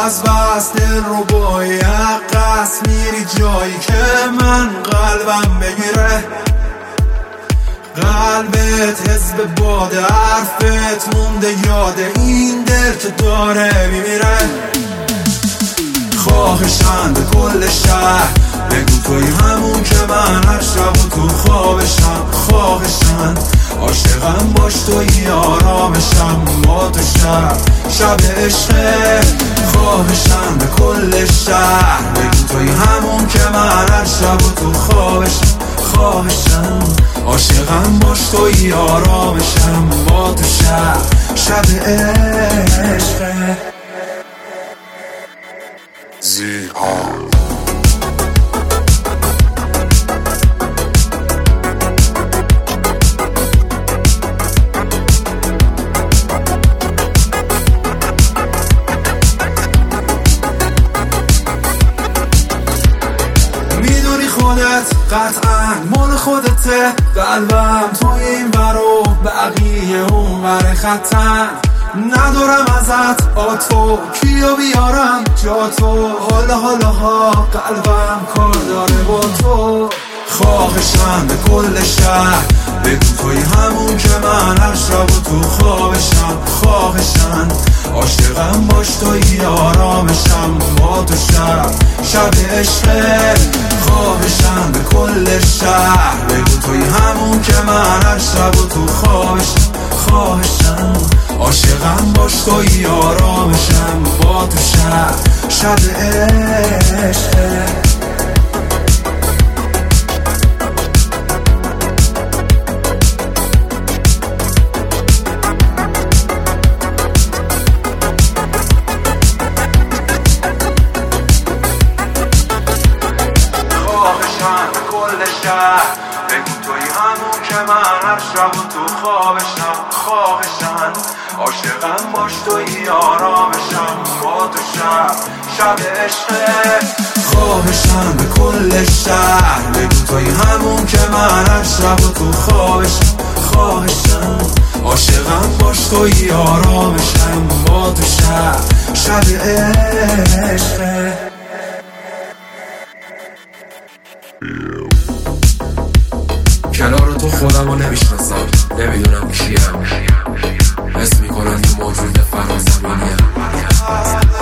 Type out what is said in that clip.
از بس دل رو باید قصد میری جایی که من قلبم بگیره. قلبت حزب باده، حرفت مونده یاده این دل که داره میمیره. خواهشن به کل شهر بگو توی همون که من هر شب و تو خوابشم. خواهشن عاشقم باش توی آرامشم با تو شب عشقه. خواهشن به کل شهر بگو توی همون که من هر شب و تو خوابشم. خواهشن عاشقم باش توی آرامشم با تو شب عشقه. زیهان خودت قطعا مال خودته. قلبم توی این برو بقیه اون ور خطن. ندارم ازت آتو کیو بیارم جا تو. حالا قلبم کار داره با تو. خواهشم به کل شهر بگو توی همون که من هر شب و تو خوابشم. خواهشم عاشقم باش توی آرامشم با تو شب عشقه. خواهشم به کل شهر بگو توی همون که من هر شب و تو خوابشم. خواهشم عاشقم باش توی آرامشم با تو شب عشقه. بگو توی همون که من هر شب و تو خوابشم. خواهشن عاشقم باش توی آرامشم با تو شب عشقه. خواهشن به کل شهر بگو توی همون که من هر شب و تو خوابشم. خواهشن عاشقم باش توی آرامشم با تو شب عشقه. کنار تو خودم رو نمیشناسم، نمیدونم کیم. حس میکنم یه موجود فرازمینیم.